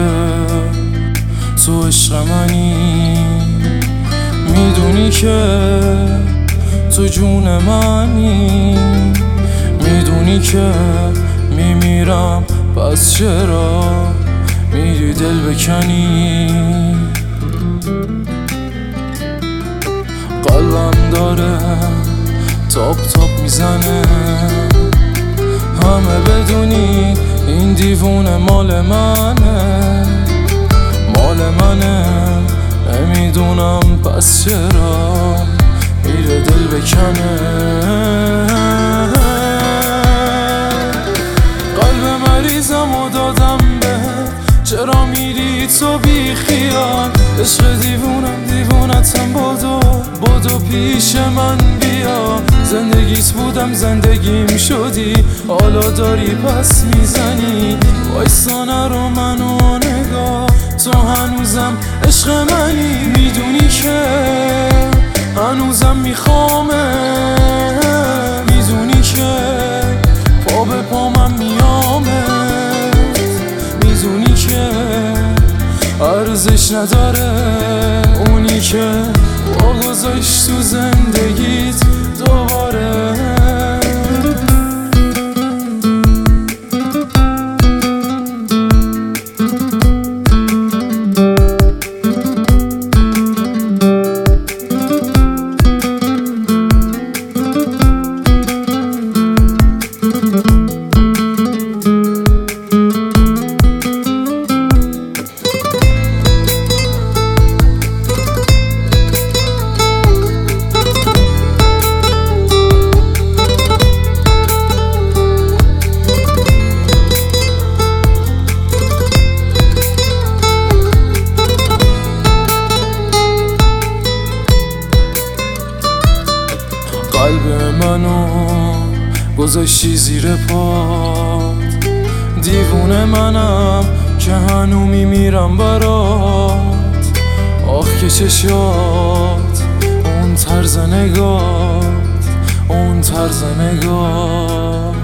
تو عشق منی، میدونی که تو جون منی، میدونی که میمیرم پس چرا میری دل بکنی. قلبم داره تاپ تاپ میزنه، همه بدونی این دیوونه مال منه، مال منه. نمیدونم پس چرا میره دل بکنه. قلب مریضم و دادم به، چرا میری تو بی خیال؟ عشق دیوونتم بدو پیش من بیا. زندگیت بودم زندگیم شدی، حالا داری پس میزنی. وایسا نرو منو نگاه، تو هنوزم عشق منی، میدونی که هنوزم میخوامه، میدونی که پا به پا من میامت، میدونی که ارزش نداره اونی که با گذاشت تو زندگیت دوباره. قلب منو گذاشتی زیر پات، دیوونه منم که هنو میمیرم برات. آخ که چشات، اون طرز نگات، اون طرز نگات.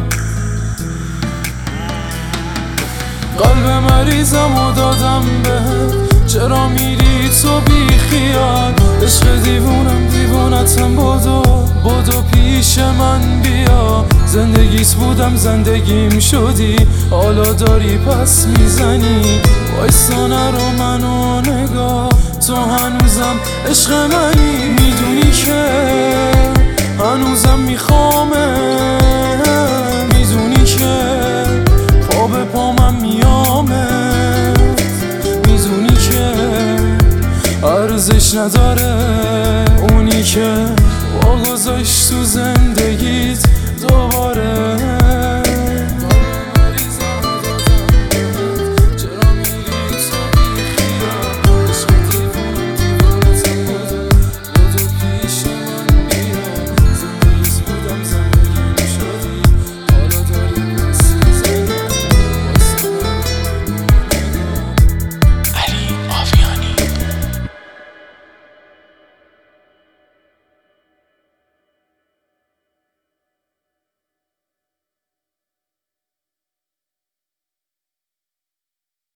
قلب مریضم و دادم به، چرا میری تو بی خیال؟ عشق دیوونتم بدو پیش من بیا. زندگیت بودم زندگیم شدی، حالا داری پس میزنی. وایسا نرو منو نگاه، تو هنوزم عشق منی، میدونی که هنوزم میخوامه، میدونی که پا به پا من میامت، میدونی که ارزش نداره اونی که با گذاشت تو زندگیت دوباره.